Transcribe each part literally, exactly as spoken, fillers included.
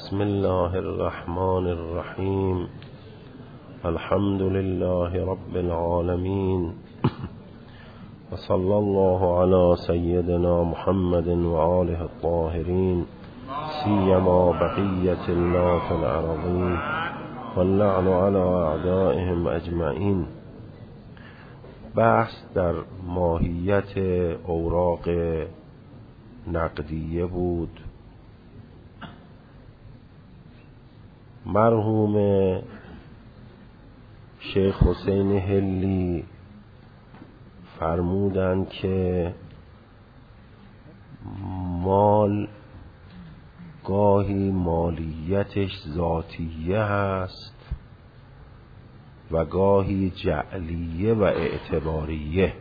بسم الله الرحمن الرحیم. الحمد لله رب العالمین و صلی الله علی سیدنا محمد و آله الطاهرین سیما بقیة الله فی الارضین واللعن علی اعدائهم اجمعین. بحث در ماهیت اوراق نقدیه بود. مرحوم شیخ حسین هلی فرمودند که مال گاهی مالیتش ذاتیه هست و گاهی جعلیه و اعتباریه.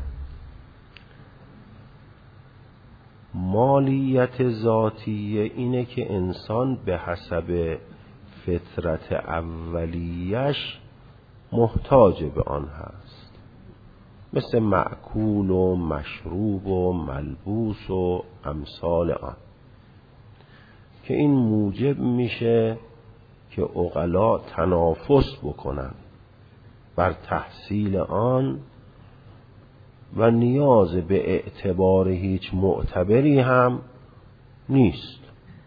مالیت ذاتیه اینه که انسان به حسب فطرت اولیش محتاج به آن هست، مثل مأکول و مشروب و ملبوس و امثال آن، که این موجب میشه که عقلا تنافس بکنن بر تحصیل آن و نیاز به اعتبار هیچ معتبری هم نیست.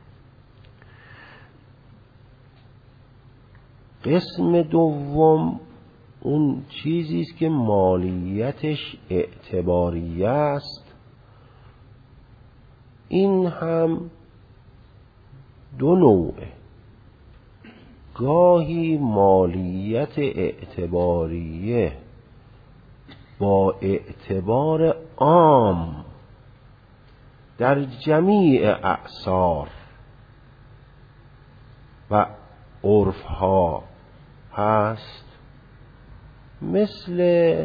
قسم دوم اون چیزی است که مالیتش اعتباریه است. این هم دو نوعه. گاهی مالیت اعتباریه با اعتبار عام در جمیع اعصار و عرفها هست، مثل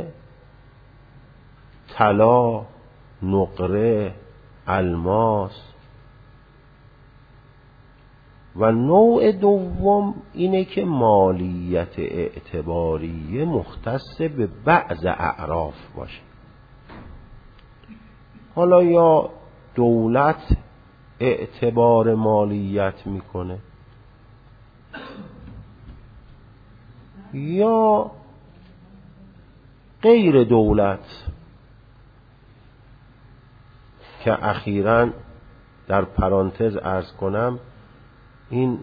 طلا، نقره، الماس. و نوع دوم اینه که مالیت اعتباریه مختص به بعض اعراف باشه. حالا یا دولت اعتبار مالیت میکنه یا غیر دولت، که اخیراً در پرانتز عرض کنم این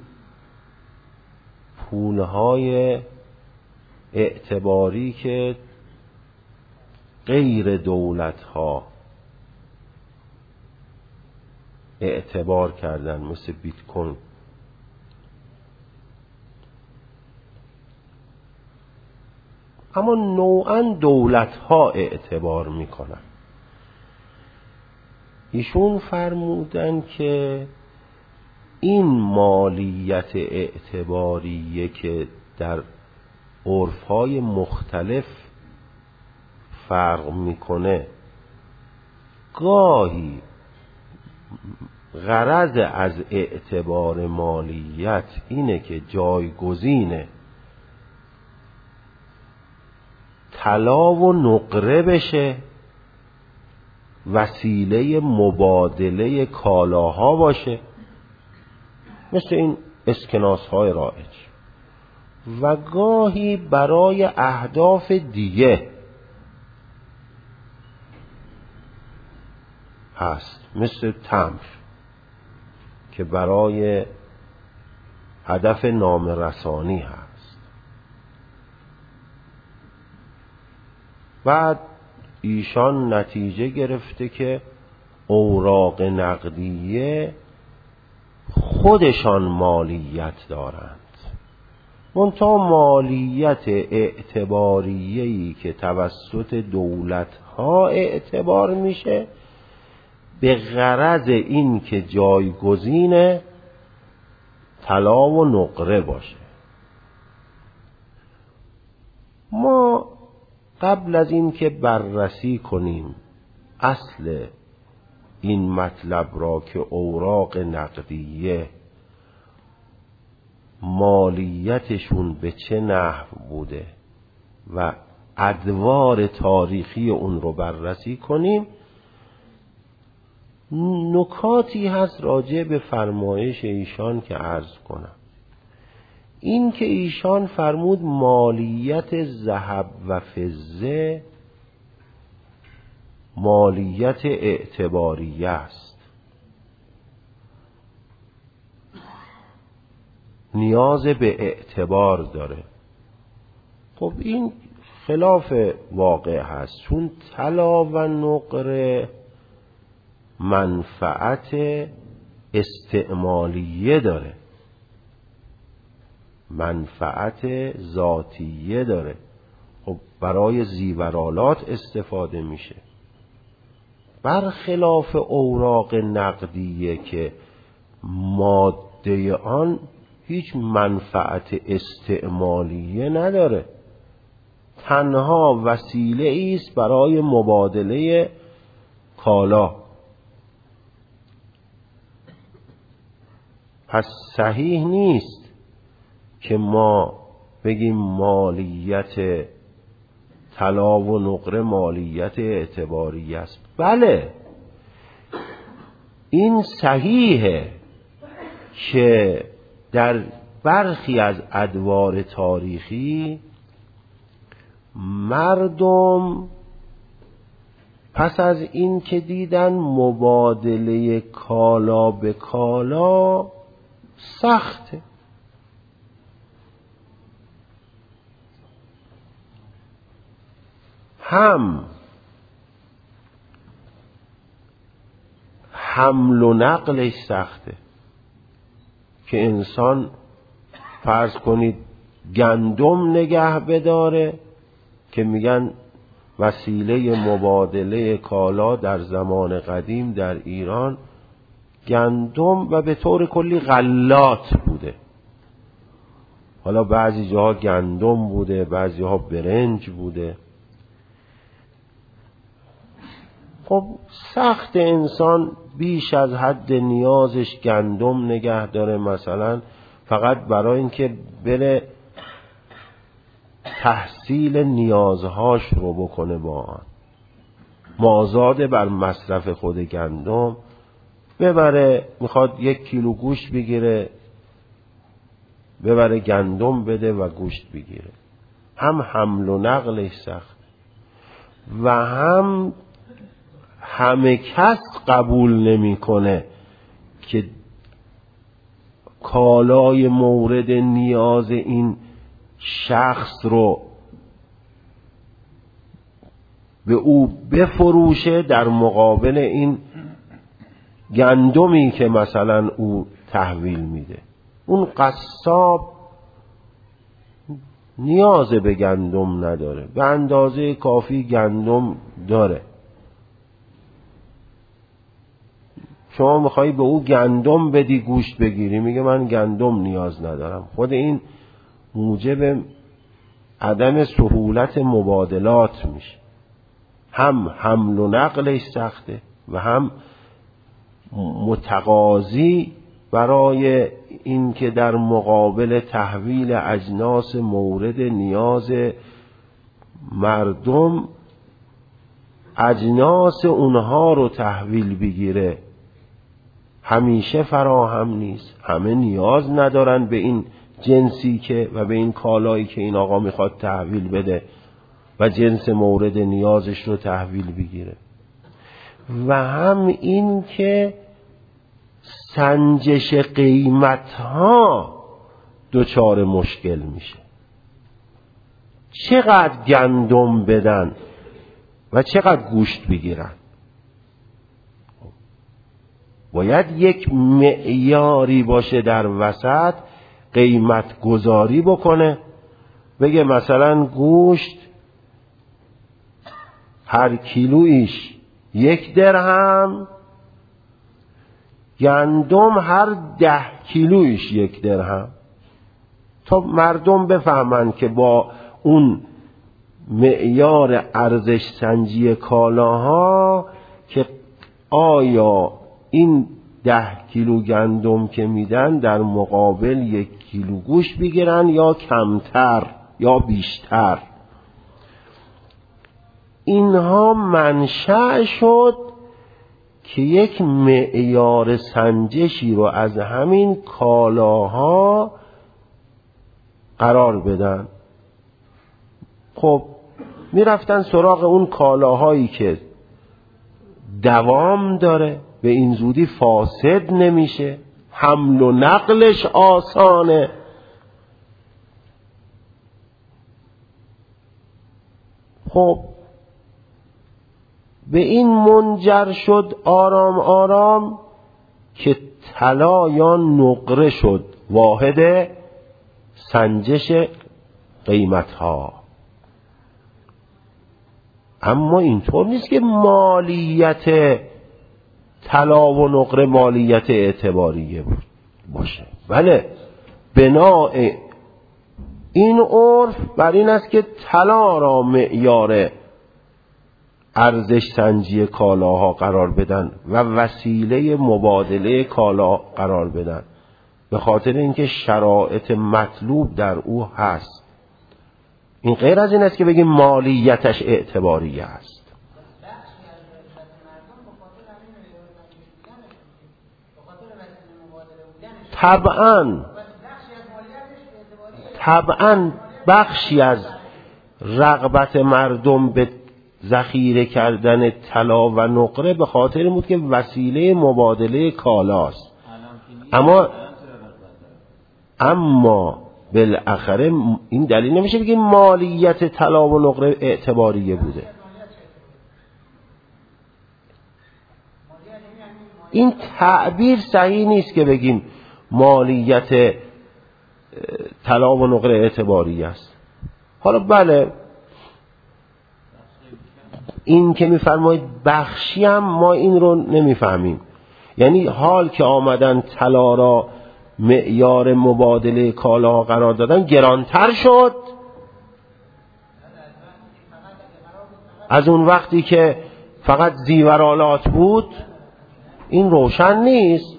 پولهای اعتباری که غیر دولت ها اعتبار کردن، مثل بیت کوین، اما نوعاً دولت ها اعتبار میکنن. ایشون فرمودن که این مالیت اعتباریه که در عرفهای مختلف فرق میکنه، گاهی غرض از اعتبار مالیت اینه که جایگزین طلا و نقره بشه، وسیله مبادله کالاها باشه، مثل این اسکناس های رایج، و گاهی برای اهداف دیگه هست، مثل تمر که برای هدف نامرسانی هست. بعد ایشان نتیجه گرفته که اوراق نقدیه خودشان مالیت دارند، منتها مالیت اعتباریه‌ای که توسط دولت‌ها اعتبار میشه به غرض این که جایگزین طلا و نقره باشه. ما قبل از این که بررسی کنیم اصل این مطلب را که اوراق نقدیه مالیتشون به چه نحو بوده و ادوار تاریخی اون رو بررسی کنیم، نکاتی هست راجع به فرمایش ایشان که عرض کنم. این که ایشان فرمود مالیت ذهب و فضه مالیت اعتباریه است، نیاز به اعتبار داره. خب این خلاف واقع هست، چون طلا و نقره منفعت استعمالیه داره، منفعت ذاتیه داره. خب برای زیورالات استفاده میشه، برخلاف اوراق نقدیه که ماده آن هیچ منفعت استعمالیه نداره، تنها وسیله است برای مبادله کالا. پس صحیح نیست که ما بگیم مالیت طلا و نقره مالیت اعتباری است. بله این صحیحه که در برخی از ادوار تاریخی مردم پس از این که دیدن مبادله کالا به کالا سخته، هم حمل و نقلش سخته که انسان فرض کنید گندم نگه بداره، که میگن وسیله مبادله کالا در زمان قدیم در ایران گندم و به طور کلی غلات بوده. حالا بعضی جاها گندم بوده، بعضی جاها برنج بوده. خب سخت انسان بیش از حد نیازش گندم نگه داره، مثلا فقط برای اینکه بره تحصیل نیازهاش رو بکنه با آن، مازاد بر مصرف خود گندم ببره، میخواد یک کیلو گوشت بگیره ببره گندم بده و گوشت بگیره. هم حمل و نقلش سخت و هم همه کس قبول نمیکنه که کالای مورد نیاز این شخص رو به او بفروشه در مقابل این گندمی که مثلا او تحویل میده. اون قصاب نیاز به گندم نداره، به اندازه کافی گندم داره. شما میخوایی به او گندم بدی گوشت بگیری، میگه من گندم نیاز ندارم. خود این موجب عدم سهولت مبادلات میشه، هم حمل و نقلش سخته و هم متقاضی برای این که در مقابل تحویل اجناس مورد نیاز مردم اجناس اونها رو تحویل بگیره همیشه فراهم نیست. همه نیاز ندارن به این جنسی که و به این کالایی که این آقا میخواد تحویل بده و جنس مورد نیازش رو تحویل بگیره. و هم این که سنجش قیمتها دچار مشکل میشه، چقدر گندم بدن و چقدر گوشت بگیرن. باید یک معیاری باشه در وسط قیمت گذاری بکنه، بگه مثلا گوشت هر کیلویش یک درهم، گندم هر ده کیلویش یک درهم، تا مردم بفهمن که با اون معیار ارزش سنجی کالاها که آیا این ده کیلو گندم که میدن در مقابل یک کیلو گوشت بگیرن یا کمتر یا بیشتر. اینها منشأ شد که یک معیار سنجشی رو از همین کالاها قرار بدن. خب میرفتن سراغ اون کالاهایی که دوام داره، به این زودی فاسد نمیشه، حمل و نقلش آسانه. خب به این منجر شد آرام آرام که طلا یا نقره شد واحد سنجش قیمتها. اما اینطور نیست که مالیت طلا و نقره مالیت اعتباریه باشه. بله، بناء این عرف بر این است که طلا را معیار ارزش سنجی کالاها قرار بدن و وسیله مبادله کالا قرار بدن، به خاطر اینکه شرایط مطلوب در او هست. این غیر از این است که بگیم مالیتش اعتباری است. طبعاً طبعاً بخشی از رغبت مردم به ذخیره کردن طلا و نقره به خاطر این بود که وسیله مبادله کالاست. اما اما بالاخره این دلیل نمیشه بگیم مالیت طلا و نقره اعتباریه بوده. این تعبیر صحیح نیست که بگیم مالیت طلا و نقره اعتباری است. حالا بله، این که میفرمایید بخشی هم ما این رو نمیفهمیم. یعنی حال که آمدن طلا را معیار مبادله کالا قرار دادن گرانتر شد از اون وقتی که فقط زیورالات بود. این روشن نیست.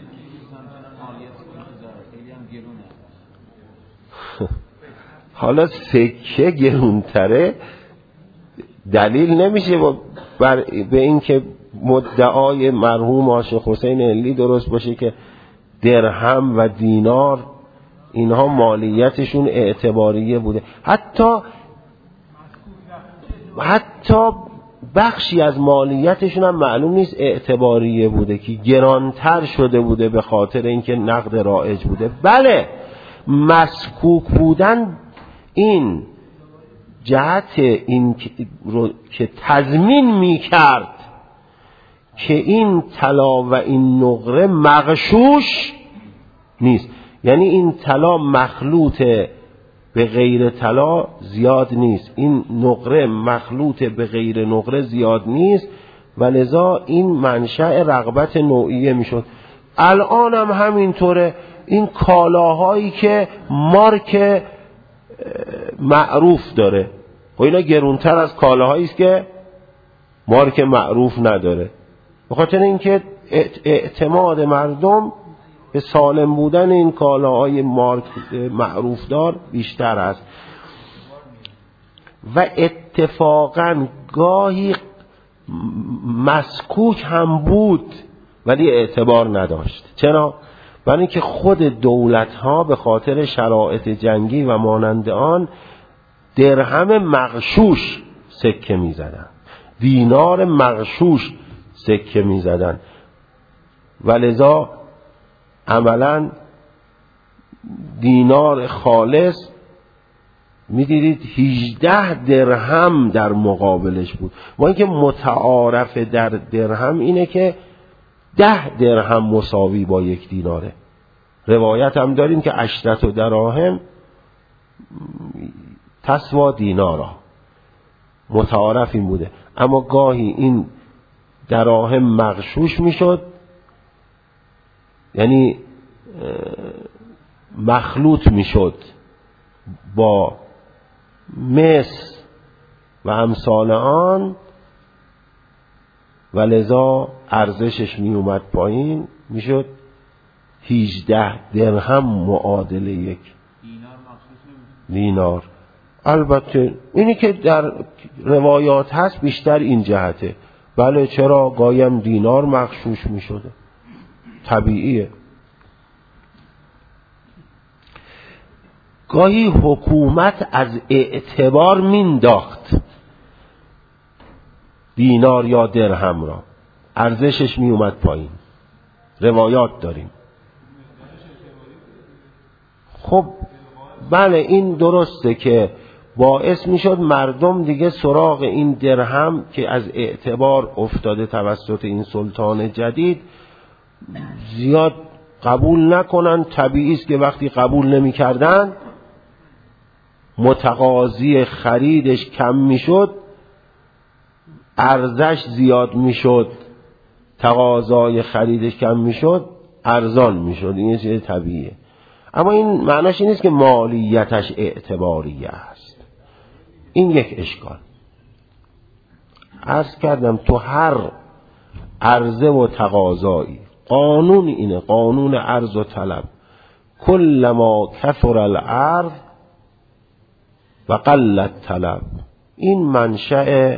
حالا سکه گرونتره دلیل نمیشه بر به این که مدعای مرحوم عاشق حسین علی درست باشه که درهم و دینار اینها مالیتشون اعتباریه بوده. حتی حتی بخشی از مالیتشون هم معلوم نیست اعتباریه بوده، که گرانتر شده بوده به خاطر اینکه نقد رایج بوده. بله، مسکوک بودن این جهت این رو که تضمین می کرد که این طلا و این نقره مغشوش نیست. یعنی این طلا مخلوط به غیر طلا زیاد نیست، این نقره مخلوط به غیر نقره زیاد نیست و لذا این منشأ رغبت نوعیه می شد. الان هم همینطوره. این کالاهایی که مارک معروف داره، و اینا گرونتر از کالاهایی است که مارک معروف نداره، به خاطر اینکه اعتماد مردم به سالم بودن این کالاهای مارک معروف دار بیشتر است. و اتفاقا گاهی مسکوک هم بود ولی اعتبار نداشت. چرا؟ برای اینکه خود دولت ها به خاطر شرایط جنگی و مانند آن درهم مغشوش سکه می زدن، دینار مغشوش سکه می زدن و لذا عملا دینار خالص می دیدید هجده درهم در مقابلش بود. و اینکه متعارف در درهم اینه که ده درهم مساوی با یک دیناره. روایت هم داریم که عشرت و دراهم تسوا دینارا، متعارف این بوده. اما گاهی این دراهم مغشوش می شد، یعنی مخلوط می شد با مس و امثال آن و لذا ارزشش می اومد پایین، می شد هجده درهم معادل یک دینار. البته اینی که در روایات هست بیشتر این جهته. بله چرا، گاهی دینار مغشوش می شده، طبیعیه. گاهی حکومت از اعتبار مینداخت دینار یا درهم را، ارزشش می اومد پایین، روایات داریم. خب بله این درسته که باعث می شد مردم دیگه سراغ این درهم که از اعتبار افتاده توسط این سلطان جدید زیاد قبول نکنن. طبیعی است که وقتی قبول نمی کردن متقاضی خریدش کم می شد، ارزش زیاد می شد، تقاضای خریدش کم می شد، ارزان می شد. این چیز طبیعیه. اما این معناش این نیست که مالیتش اعتباریه است. این یک اشکال. عرض کردم تو هر عرضه و تقاضایی قانون اینه، قانون عرض و طلب. کلما کثر العرض و قل الطلب، این منشأ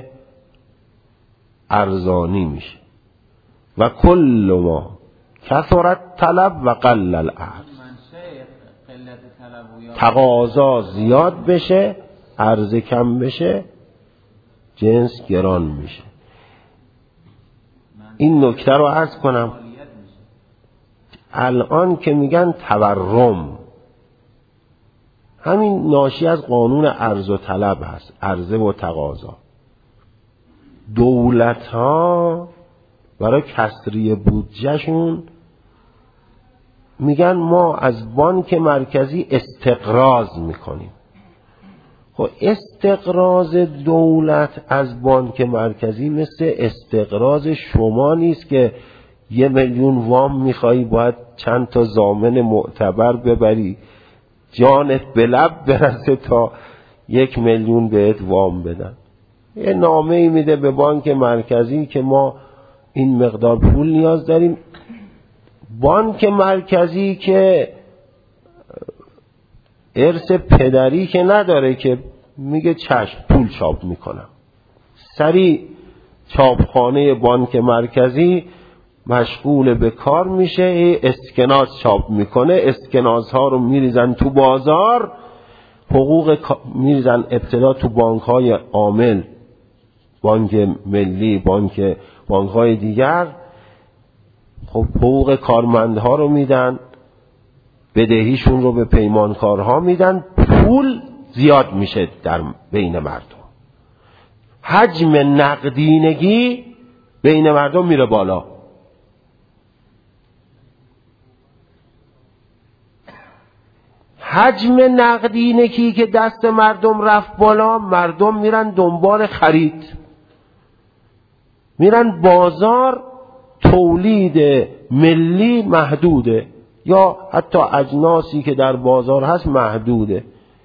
ارزانی میشه. و کل ما کثر الطلب و قل العرض، تقاضا زیاد بشه عرضه کم بشه جنس گران میشه. این نکته رو عرض کنم. الان که میگن تورم، همین ناشی از قانون عرض و طلب هست، عرضه و تقاضا. دولت ها برای کسری بودجهشون میگن ما از بانک مرکزی استقراض میکنیم. خب استقراض دولت از بانک مرکزی مثل استقراض شما نیست که یه میلیون وام میخوایی باید چند تا ضامن معتبر ببری جانت به لب برسه تا یک میلیون بهت وام بدن. یه نامه ای میده به بانک مرکزی که ما این مقدار پول نیاز داریم. بانک مرکزی که ارث پدری که نداره که میگه چشم پول چاپ میکنم. سریع چاپخانه بانک مرکزی مشغول به کار میشه، اسکناس چاپ میکنه، اسکناس ها رو میریزن تو بازار، حقوق میریزن ابتدا تو بانک های عامل، بانک ملی، بانک بانک های دیگر. خب حقوق کارمندها رو میدن، بدهیشون رو به پیمانکارها میدن، پول زیاد میشه در بین مردم، حجم نقدینگی بین مردم میره بالا. حجم نقدینگی که دست مردم رفت بالا، مردم میرن دنبال خرید، میرن بازار. تولید ملی محدوده یا حتی اجناسی که در بازار هست محدوده.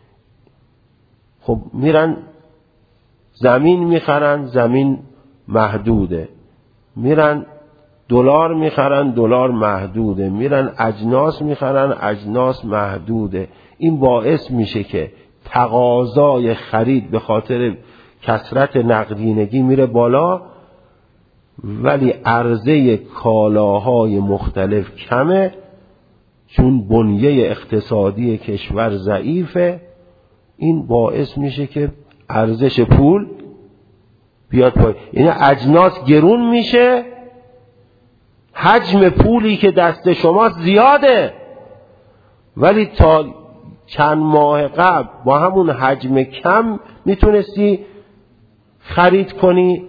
خب میرن زمین میخرن، زمین محدوده. میرن دلار میخرن، دلار محدوده. میرن اجناس میخرن، اجناس محدوده. این باعث میشه که تقاضای خرید به خاطر کثرت نقدینگی میره بالا، ولی عرضه کالاهای مختلف کمه، چون بنیه اقتصادی کشور ضعیفه. این باعث میشه که ارزش پول بیاد پایین، یعنی اجناس گرون میشه، حجم پولی که دست شما زیاده، ولی تا چند ماه قبل با همون حجم کم میتونستی خرید کنی،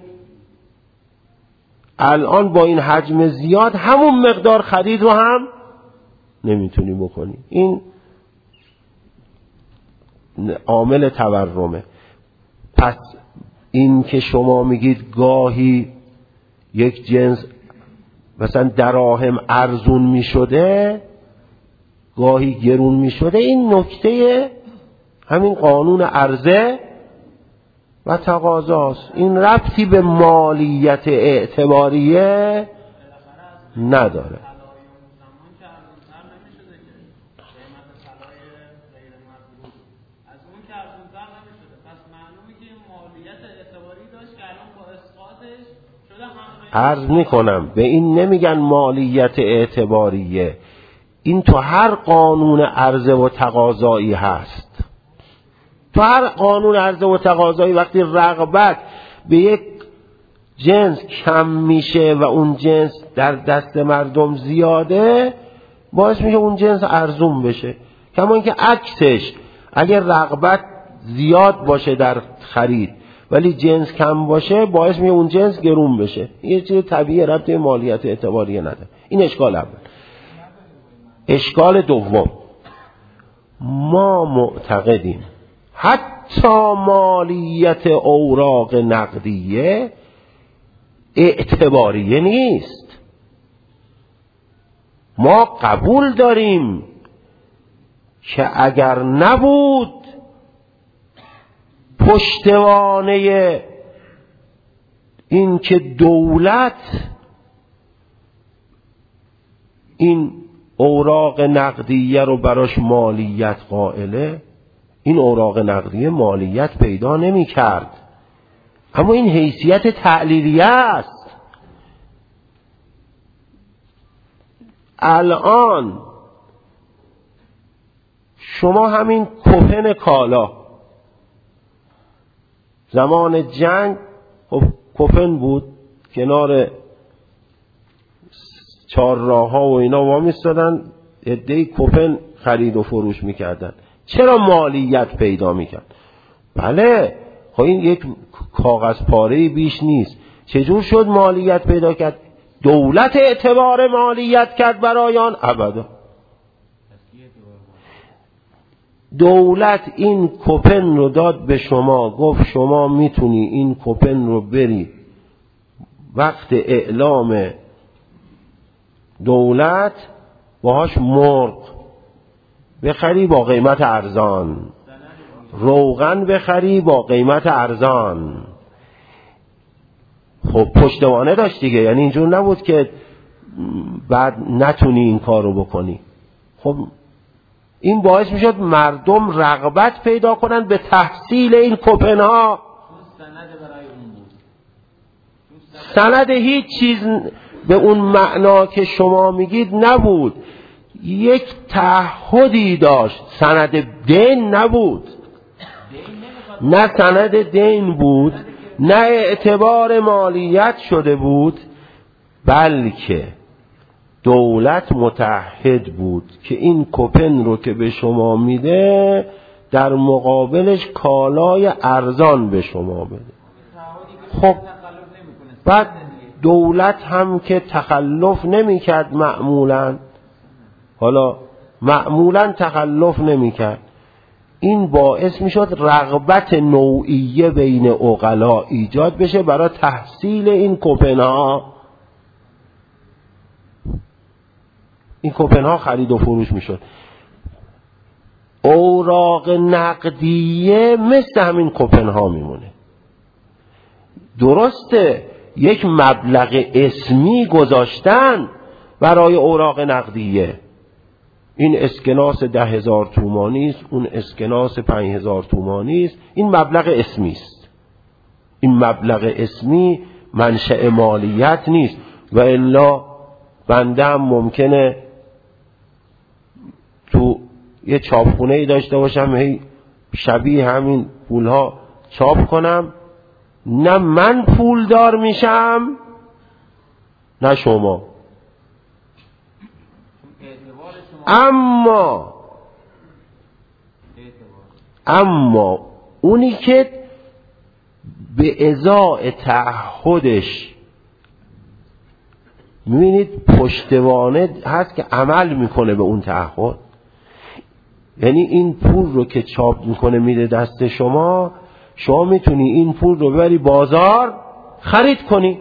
الان با این حجم زیاد همون مقدار خرید رو هم نمیتونی بکنی. این عامل تورمه. پس این که شما میگید گاهی یک جنس مثلا دراهم ارزون میشده گاهی گرون میشده، این نکته همین قانون عرضه و تقاضاست. این ربطی به مالیت اعتباریه نداره. شده عرض میکنم به این نمیگن مالیت اعتباریه، این تو هر قانون عرضه و تقاضایی هست. تو هر قانون عرضه و تقاضایی وقتی رغبت به یک جنس کم میشه و اون جنس در دست مردم زیاده، باعث میشه اون جنس ارزون بشه. کما اینکه عکسش، اگر رغبت زیاد باشه در خرید ولی جنس کم باشه، باعث میشه اون جنس گرون بشه. این یه چیز طبیعی، ربطی به مالیت اعتباریه نداره. این اشکال اول. اشکال دوم، ما معتقدیم حتی مالیت اوراق نقدیه اعتباریه نیست. ما قبول داریم که اگر نبود پشتوانه این که دولت این اوراق نقدیه رو براش مالیت قائله، این اوراق نقدیه مالیت پیدا نمی کرد. اما این حیثیت تعلیلیه است. الان شما همین کفن کالا زمان جنگ کفن بود، کنار چهار راه ها و اینا وامیستادن، عده‌ای کفن خرید و فروش میکردن. چرا مالیت پیدا میکرد؟ بله، خب این یک کاغذ پاره‌ای بیش نیست. چجور شد مالیت پیدا کرد؟ دولت اعتبار مالیت کرد برای آن؟ ابدا. دولت این کوپن رو داد به شما، گفت شما میتونی این کوپن رو بری وقت اعلام دولت باهاش مرغ بخری با قیمت ارزان، روغن بخری با قیمت ارزان. خب پشتوانه داشت دیگه، یعنی اینجور نبود که بعد نتونی این کار رو بکنی. خب این باعث میشد مردم رغبت پیدا کنن به تحصیل این کوپن ها. سند هیچ چیز به اون معنا که شما میگید نبود، یک تعهدی داشت، سند دین نبود، نه سند دین بود، نه اعتبار مالیت شده بود، بلکه دولت متعهد بود که این کوپن رو که به شما میده در مقابلش کالای ارزان به شما بده. خب بعد دولت هم که تخلف نمیکرد معمولا، حالا معمولا تخلف نمیکرد، این باعث میشد رغبت نوعیه بین عقلا ایجاد بشه برای تحصیل این کوپن ها. این کوپن ها خرید و فروش میشد. اوراق نقدیه مثل همین کوپن ها میمونه. درسته یک مبلغ اسمی گذاشتن برای اوراق نقدیه، این اسکناس ده هزار تومانی است، اون اسکناس پنج هزار تومانی است، این مبلغ اسمی است. این مبلغ اسمی منشأ مالیت نیست، و الا بنده هم ممکنه تو یه چاپخونه ای داشته باشم، هی شبیه همین پولها چاپ کنم، نه من پولدار میشم نه شما. اما اما اونی که به ازای تعهدش میبینید پشتوانه هست که عمل میکنه به اون تعهد، یعنی این پول رو که چاپ میکنه میده دست شما، شما میتونی این پول رو ببری بازار خرید کنی.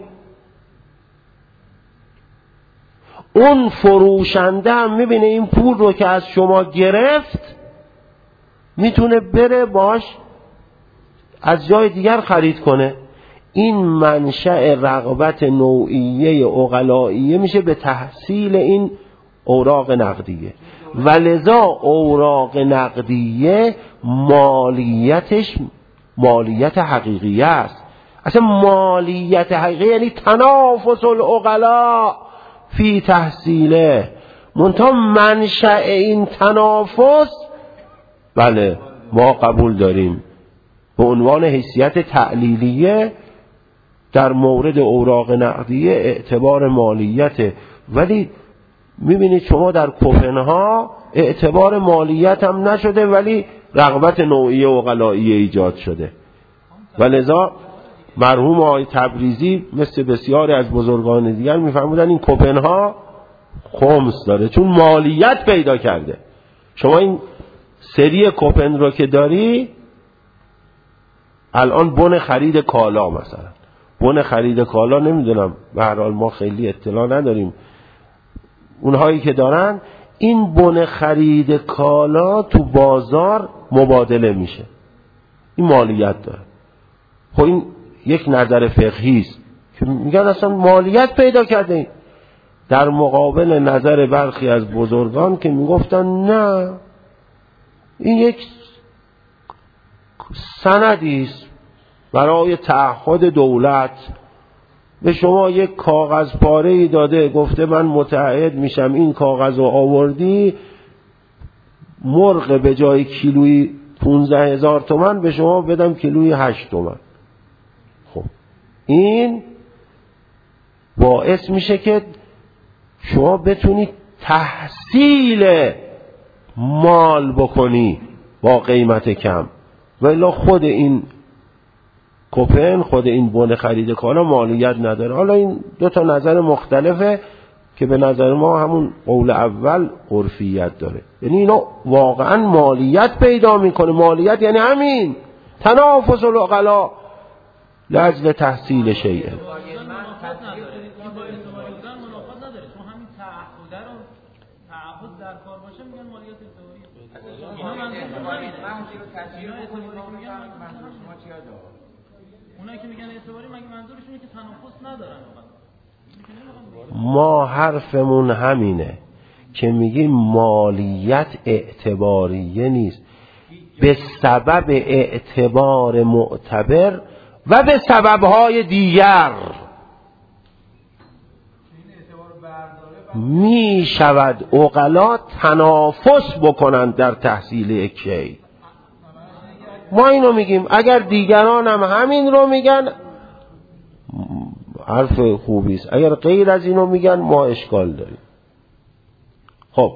اون فروشنده هم میبینه این پول رو که از شما گرفت میتونه بره باش از جای دیگر خرید کنه. این منشأ رغبت نوعیه عقلائیه میشه به تحصیل این اوراق نقدیه، و لذا اوراق نقدیه مالیتش مالیت حقیقی است. اصلا مالیت حقیقی یعنی تنافس العقلاء فی تحصیله. منتها منشأ این تنافس بله ما قبول داریم به عنوان حیثیت تعلیلیه در مورد اوراق نقدیه اعتبار مالیت، ولی میبینید شما در کوپنها اعتبار مالیت هم نشده ولی رغبت نوعی عقلائیه ایجاد شده. و لذا مرحوم آقای تبریزی مثل بسیاری از بزرگان دیگر میفرمودن این کوپنها خمس داره چون مالیت پیدا کرده. شما این سری کوپن رو که داری الان بن خرید کالا، مثلا بن خرید کالا نمیدونم به هر حال ما خیلی اطلاع نداریم اونهایی که دارن، این بن خرید کالا تو بازار مبادله میشه، این مالیت داره. خب این یک نظر فقهی است که میگن اصلا مالیت پیدا کرده این، در مقابل نظر برخی از بزرگان که میگفتن نه این یک سندی است برای تعهد دولت، به شما یک کاغذ پاره‌ای داده گفته من متعهد میشم این کاغذ رو آوردی مرغ به جای کیلویی پونزده هزار تومن به شما بدم کیلویی هشت تومن. خب این باعث میشه که شما بتونی تحصیل مال بکنی با قیمت کم، ولی خود این کوپن خود این بن خرید کالا مالیت نداره. حالا این دو تا نظر مختلفه که به نظر ما همون قول اول عرفیت داره، یعنی اینا واقعا مالیت پیدا میکنه. مالیت یعنی همین تنافس العقلاء لاجل تحصیل شیء. اونایی که میگن اعتباری مگه منظورشونه که تنافس ندارن؟ ما حرفمون همینه که میگیم مالیت اعتباریه نیست، به سبب اعتبار معتبر و به سببهای دیگر می شود عقلا تنافس بکنند در تحصیل یک شیء. ما اینو میگیم، اگر دیگران هم همین رو میگن حرف خوبی است، اگر غیر از اینو میگن ما اشکال داریم. خب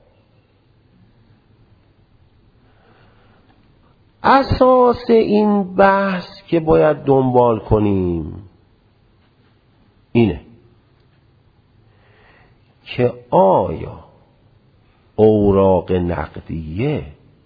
اساس این بحث که باید دنبال کنیم اینه که آیا اوراق نقدیه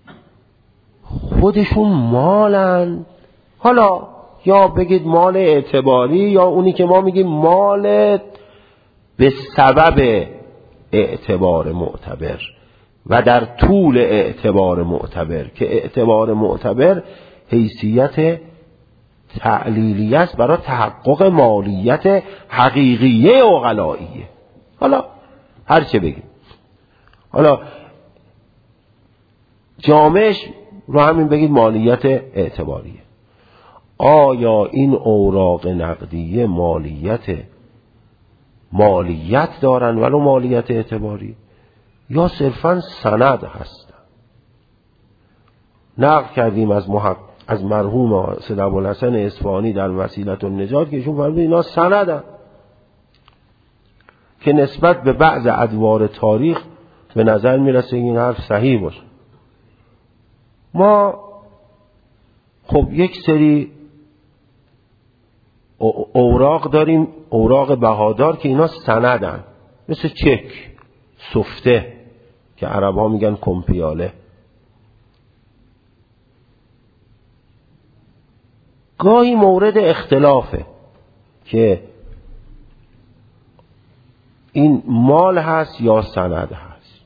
خودشون مالن؟ حالا یا بگید مال اعتباری یا اونی که ما میگیم مال به سبب اعتبار معتبر و در طول اعتبار معتبر، که اعتبار معتبر حیثیت تعلیلی است برای تحقق مالیت حقیقیه عقلائیه. حالا هر چه بگیم، حالا جامعش رو همین بگید مالیت اعتباریه. آیا این اوراق نقدیه مالیت مالیت دارن ولو مالیت اعتباری، یا صرفا سند هستن؟ نقل کردیم از محق... از مرحوم سید ابوالحسن اصفهانی در وسیلة النجات که ایشون فرمود اینا سندن، که نسبت به بعض ادوار تاریخ به نظر میرسه این حرف صحیح باشه. ما خب یک سری اوراق داریم، اوراق بهادار که اینا سندن، مثل چک، سفته که عرب ها میگن کمپیاله. گاهی مورد اختلافه که این مال هست یا سند هست.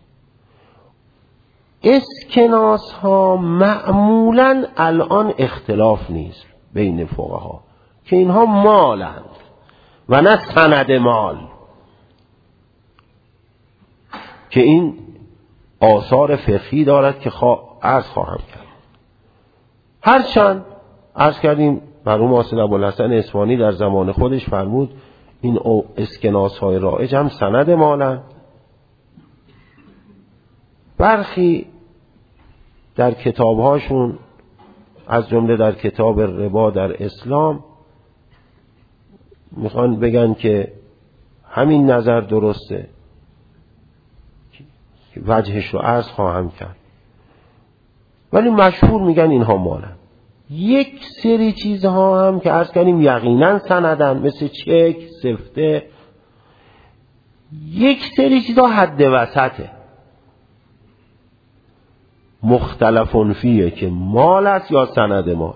اسکناس ها معمولا الان اختلاف نیست بین فقها که اینها مالند و نه سند مال، که این آثار فقهی دارد که خوا... عرض خواهم کرد. هرچند عرض کردیم مرحوم حاصل ابوالحسن اصفهانی در زمان خودش فرمود این اسکناس های رایج هم سند مالن. برخی در کتاب هاشون از جمله در کتاب ربا در اسلام میخوان بگن که همین نظر درسته، وجهش رو عرض خواهم کرد، ولی مشهور میگن اینها مالن. یک سری چیزها هم که عرض کردیم یقینا سندن، مثل چک، سفته. یک سری چیزها حد وسطه، مختلفون فیه که مال است یا سند مال.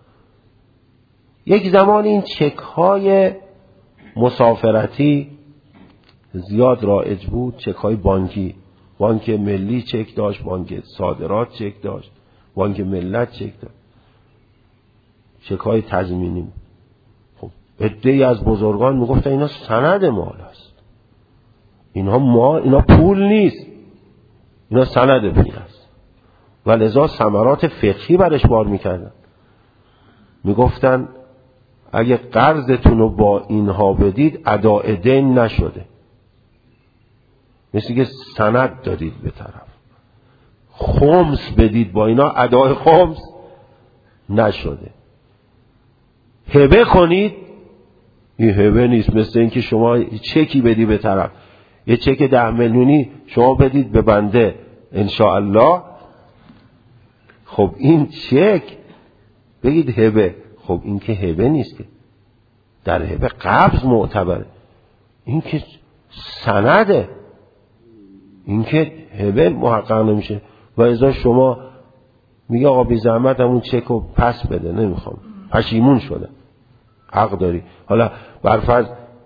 یک زمان این چک های مسافرتی زیاد رایج بود، چک های بانکی. بانک ملی چک داشت، بانک صادرات چک داشت، بانک ملت چک داشت، چک های تضمینی. خب عده‌ای از بزرگان میگفتن اینا سند مال است، اینها مال، اینا پول نیست، اینا سند پول است. و لذا ثمرات فقهی برش بار میکردن. میگفتن اگه قرضتون رو با اینها بدید اداء دین نشده، مثل که سند دادید به طرف. خمس بدید با اینا اداء خمس نشده. هبه کنید، این هبه نیست. مثل اینکه شما چکی بدی به طرف، یه چک ده میلیونی شما بدید به بنده انشاءالله، خب این چک بگید هبه، خب این که هبه نیست، که در هبه قبض معتبره، این که سنده، این که هبه محقق نمیشه. و ازا شما میگه آقا بی زحمت همون چک رو پس بده، نمیخوام، پشیمون شده، حق داری. حالا برفرض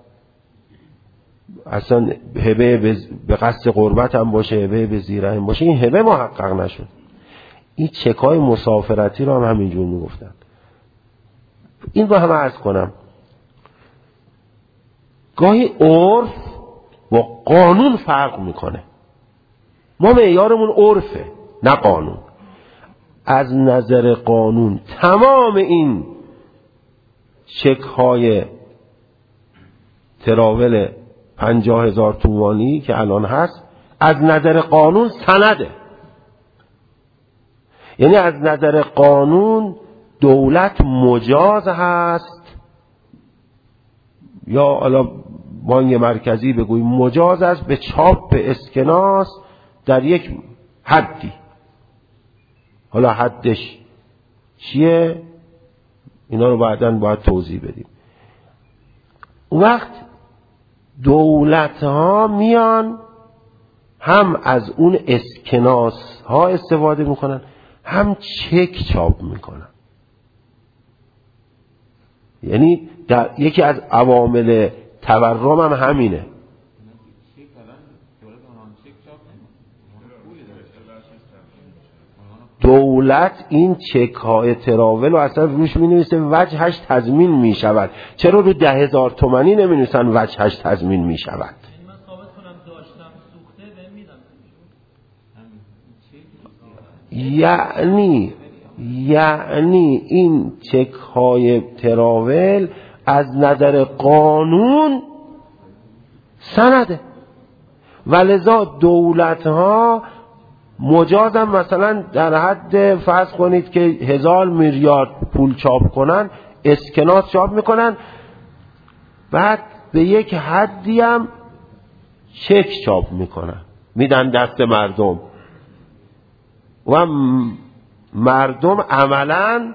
اصلا هبه به قصد قربت هم باشه، هبه به زیره هم باشه، این هبه محقق نشد. این چکای مسافرتی رو هم همینجور میگفتن. این رو هم عرض کنم، گاهی عرف با قانون فرق میکنه. ما معیارمون عرفه نه قانون. از نظر قانون تمام این چک های تراول پنجاه هزار تومانی که الان هست از نظر قانون سنده. یعنی از نظر قانون دولت مجاز هست، یا حالا بانک مرکزی بگوی مجاز است به چاپ اسکناس در یک حدی. حالا حدش چیه؟ اینا رو بعداً باید توضیح بدیم. اون وقت دولت ها میان هم از اون اسکناس ها استفاده میکنن، هم چک چاپ میکنن. یعنی در یکی از عوامل تورم هم همینه. دولت این چک های تراول رو اصلا روش می نویسه وجهش تضمین می شود. چرا رو ده هزار تومانی نمی نویسن وجهش تضمین می شود؟ یعنی من ثابت کنم داشتم سوخته بهم میدم. یعنی یعنی این چک های تراول از نظر قانون سنده، ولذا دولت ها مجازم مثلا در حد فرض کنید که هزار میلیارد پول چاپ کنن، اسکناس چاپ میکنن، بعد به یک حدی هم چک چاپ میکنن میدن دست مردم و مردم عملا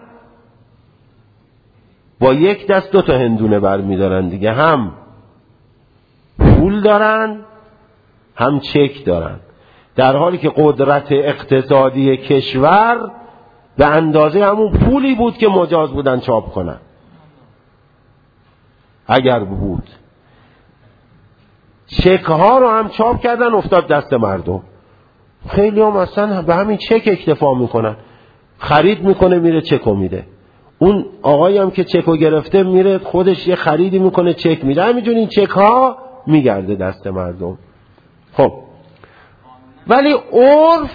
با یک دست دو تا هندونه بر میدارن دیگه، هم پول دارن هم چک دارن، در حالی که قدرت اقتصادی کشور به اندازه همون پولی بود که مجاز بودن چاپ کنن. اگر بود چک ها رو هم چاپ کردن افتاد دست مردم. خیلی هم اصلا به همین چک اکتفا میکنن، خرید میکنه میره چکو میده. اون آقایی هم که چکو گرفته میره خودش یه خریدی میکنه چک میده، همینجور این چک ها میگرده دست مردم. خب ولی عرف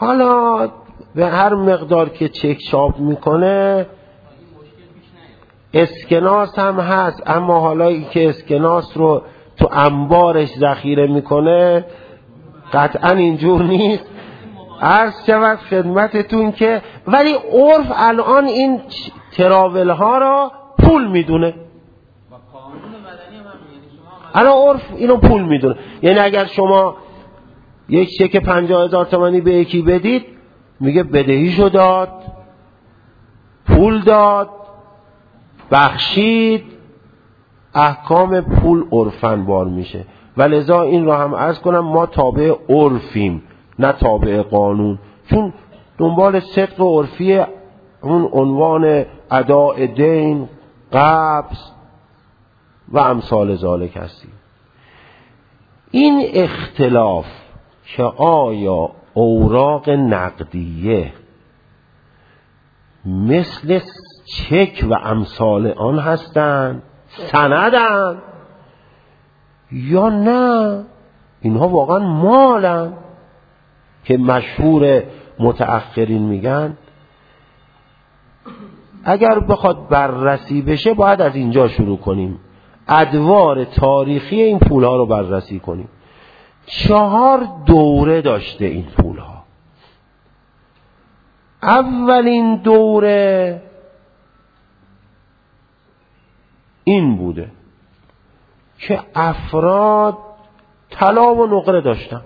حالا به هر مقدار که چک چاپ میکنه اسکناس هم هست، اما حالا ای که اسکناس رو تو انبارش ذخیره میکنه قطعا اینجور نیست. عرض شود خدمتتون که ولی عرف الان این تراول ها را پول میدونه، الان عرف اینو پول میدونه. یعنی اگر شما یک چک پنجاه هزار تومانی به یکی بدید میگه بدهیشو داد، پول داد، بخشید، احکام پول عرفن بار میشه. و لذا این را هم عرض کنم ما تابع عرفیم نه تابع قانون، چون دنبال صدق عرفی اون عنوان اداء دین، قبض و امثال ذالک هستیم. این اختلاف که آیا اوراق نقدیه مثل چک و امثال آن هستند، سندند، یا نه اینها واقعا مالن که مشهور متأخرین میگن. اگر بخواد بررسی بشه باید از اینجا شروع کنیم، ادوار تاریخی این پولها رو بررسی کنیم. چهار دوره داشته این پولها. اولین دوره این بوده که افراد طلا و نقره داشتن،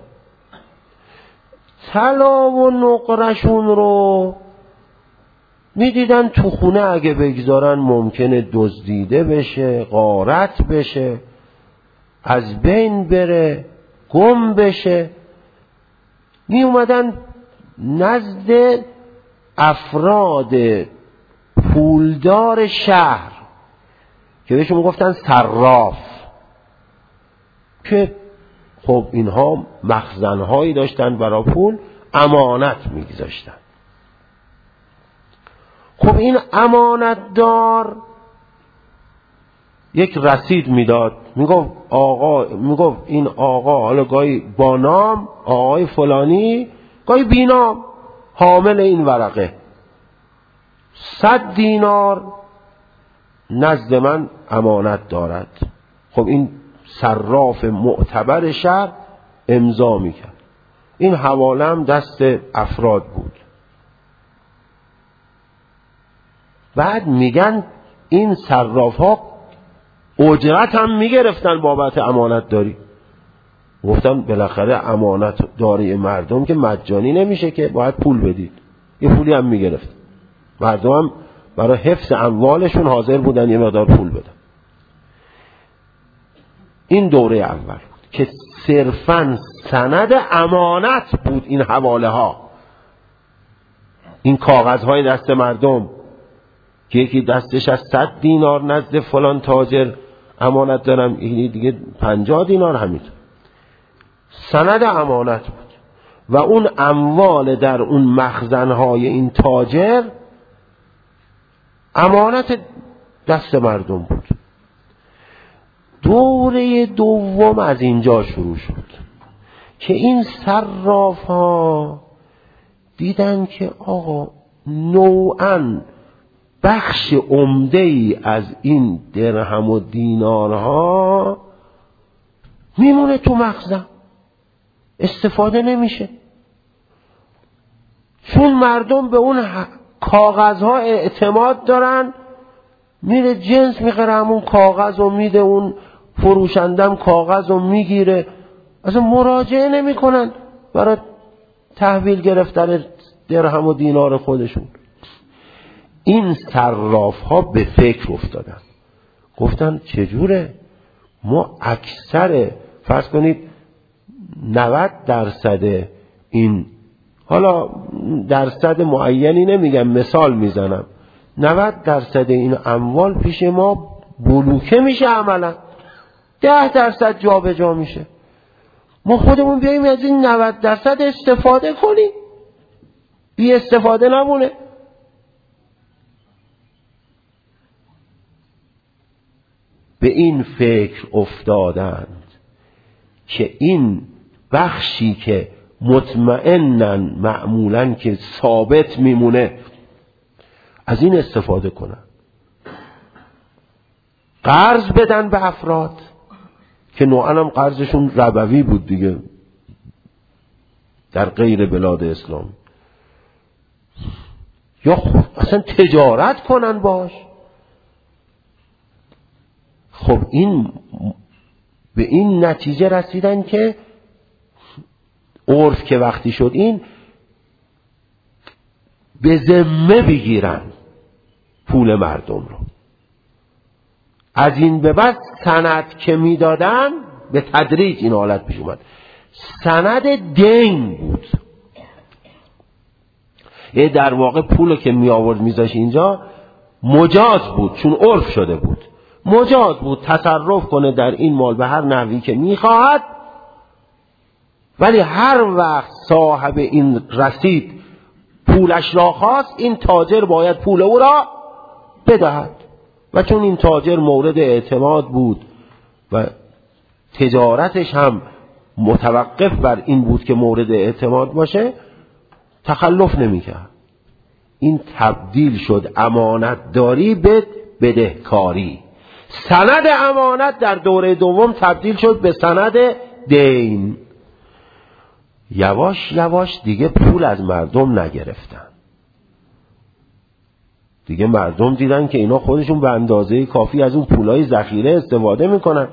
طلا و نقرهشون رو میدیدن تو خونه اگه بگذارن ممکنه دزدیده بشه، غارت بشه، از بین بره، گم بشه. می اومدن نزد افراد پولدار شهر که بهشون گفتن صراف، که خب اینها مخزنهایی داشتن برای پول، امانت میگذاشتن. خب این امانت دار یک رسید میداد، میگفت آقا، میگفت این آقا، حالا گاهی با نام آقای فلانی، گاهی بی نام، حامل این ورقه، صد دینار نزد من امانت دارد. خب این صراف معتبر شهر امضا میکرد. این حواله هم دست افراد بود. بعد میگن این صراف ها اجرت هم میگرفتن بابت امانت داری. گفتن بالاخره امانت داری مردم که مجانی نمیشه که، باید پول بدید. یه پولی هم میگرفت. مردم هم برای حفظ اموالشون حاضر بودن یه مقدار پول بدن. این دوره اول بود که صرفاً سند امانت بود. این حواله ها، این کاغذ های دست مردم که یکی دستش از صد دینار نزد فلان تاجر امانت دارم، یکی دیگه پنجاه دینار، همینطور سند امانت بود. و اون اموال در اون مخزنهای این تاجر امانت دست مردم بود. دوره دوم از اینجا شروع شد که این صراف ها دیدن که آقا نوعاً بخش عمده ای از این درهم و دینارها میمونه تو مخزن، استفاده نمیشه، چون مردم به اون کاغذها اعتماد دارن. میره جنس میخره، همون کاغذ رو میده، اون فروشندم کاغذ رو میگیره، اصلا مراجعه نمی کنن برای تحویل گرفتن درهم و دینار خودشون. این صراف ها به فکر افتادن، گفتن چجوره ما اکثر، فرض کنید نود درصد این، حالا درصد معینی نمیگم، مثال میزنم، نود درصد این اموال پیش ما بلوکه میشه، عملا ده درصد جا به جا میشه. ما خودمون بیاییم از این نود درصد استفاده کنیم، بی استفاده نمونه. به این فکر افتادند که این بخشی که مطمئنن معمولاً که ثابت میمونه، از این استفاده کنن. قرض بدن به افراد که نوعاً هم قرضشون ربوی بود دیگه در غیر بلاد اسلام، یا خب اصلا تجارت کنن باش. خب این به این نتیجه رسیدن که عرف که وقتی شد این به ذمه بگیرن پول مردم رو. از این به بعد سند که میدادن به تدریج این حالت پیش اومد. سند دین بود، یه در واقع پول که می آورد میذاش اینجا مجاز بود، چون عرف شده بود، مجاز بود تصرف کنه در این مال به هر نحوی که میخواهد، ولی هر وقت صاحب این رسید پولش را خواست، این تاجر باید پول او را بدهد. و چون این تاجر مورد اعتماد بود و تجارتش هم متوقف بر این بود که مورد اعتماد باشه، تخلف نمی‌کرد. این تبدیل شد امانتداری به بدهکاری. سند امانت در دوره دوم تبدیل شد به سند دین. یواش یواش دیگه پول از مردم نگرفتن. دیگه مردم دیدن که اینا خودشون به اندازه کافی از اون پولای ذخیره استفاده میکنن.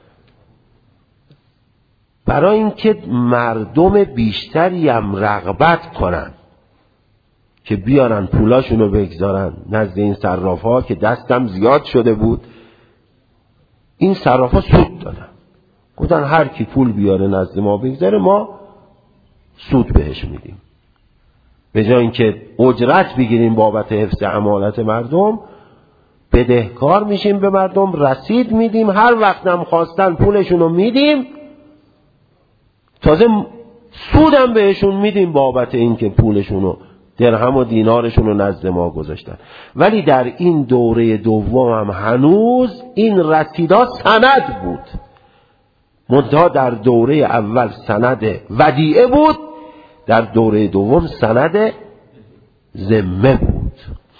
برای اینکه مردم بیشتری هم رغبت کنن که بیارن پولاشونو بگذارن نزد این صرافا که دستم زیاد شده بود، این صرافا سود دادن، گفتن هر کی پول بیاره نزد ما بگذاره ما سود بهش میدیم. به جای اینکه اجرت بگیریم بابت حفظ امانت مردم، بدهکار میشیم به مردم، رسید میدیم، هر وقت هم خواستن پولشونو میدیم، تازه سودم بهشون میدیم بابت اینکه پولشونو درهم و دینارشونو نزد ما گذاشتن. ولی در این دوره دوم هم هنوز این رسیدا سند بود، منتها در دوره اول سند ودیعه بود، در دوره دوم سند ذمه بود.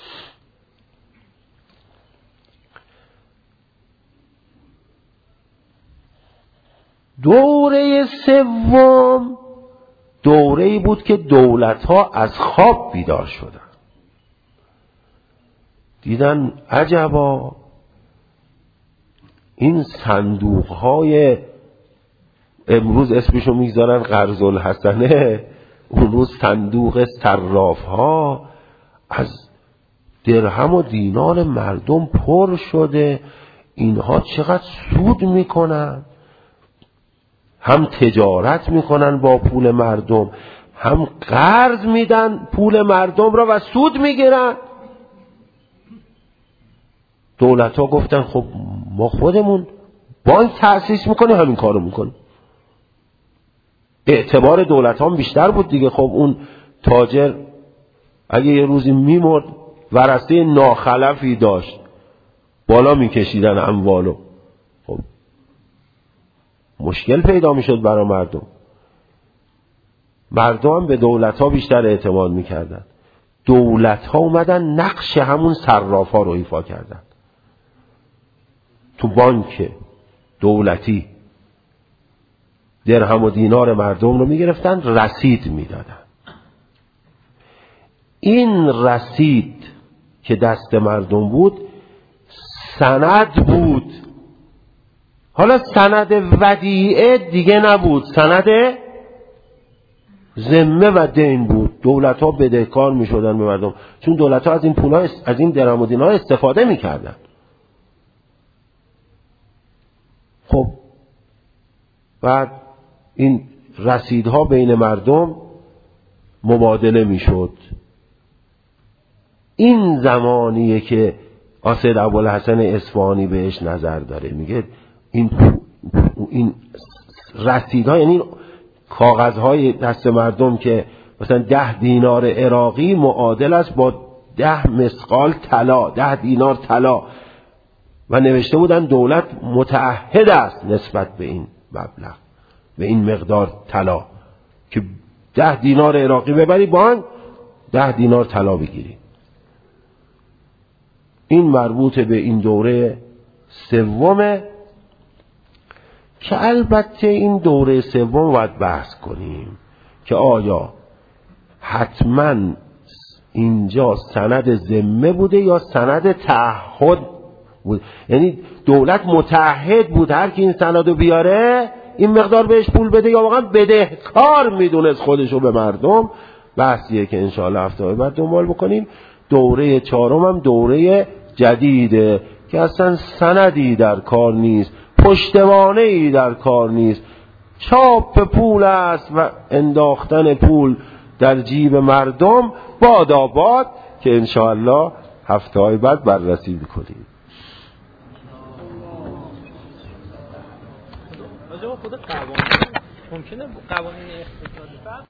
دوره سوم دوره‌ای بود که دولت‌ها از خواب بیدار شدن، دیدن عجبا این صندوق‌های امروز اسمشو میگذارن قرض الحسنه، اون روز صندوق صراف‌ها، از درهم و دینار مردم پر شده، اینها چقدر سود میکنن، هم تجارت میکنن با پول مردم، هم قرض میدن پول مردم را و سود میگیرن. دولت ها گفتن خب ما خودمون بانک تأسیس میکنیم همین کارو میکنیم. اعتبار دولت ها بیشتر بود دیگه. خب اون تاجر اگه یه روزی میمرد ورثه ناخلفی داشت، بالا میکشیدن اموالو، خب مشکل پیدا میشد برای مردم. مردم به دولت ها بیشتر اعتماد میکردن. دولت ها اومدن نقش همون صراف ها رو ایفا کردن. تو بانک دولتی درهم و دینار مردم رو میگرفتن، رسید میدادن. این رسید که دست مردم بود سند بود. حالا سند ودیعه دیگه نبود، سند ذمه و دین بود. دولت ها بدهکار می شدن به مردم، چون دولت ها از این پولها، از این درهم و دینار استفاده می کردن. خب بعد این رسیدها بین مردم مبادله می شد. این زمانیه که آسد ابوالحسن اصفهانی بهش نظر داره، میگه این این رسیدها، یعنی کاغذهای دست مردم که مثلا ده دینار عراقی معادل است با ده مسقال طلا، ده دینار طلا، و نوشته بودن دولت متعهد است نسبت به این مبلغ، به این مقدار طلا، که ده دینار عراقی ببری بانک، ده دینار طلا بگیری. این مربوط به این دوره سومه که البته این دوره سوم باید بحث کنیم که آیا حتما اینجا سند ذمه بوده یا سند تعهد بود. یعنی دولت متعهد بود هر کی این سندو بیاره این مقدار بهش پول بده، یا واقعا بدهکار میدونست خودشو به مردم. بحثیه که انشاءالله هفته بعد دنبال بکنیم. دوره چهارم هم دوره جدیده که اصلا سندی در کار نیست، پشتوانه‌ای در کار نیست، چاپ پول است و انداختن پول در جیب مردم. باد آباد که انشاءالله هفته های بعد بررسی میکنیم. خود قوانین ممکنه قوانین اقتصادی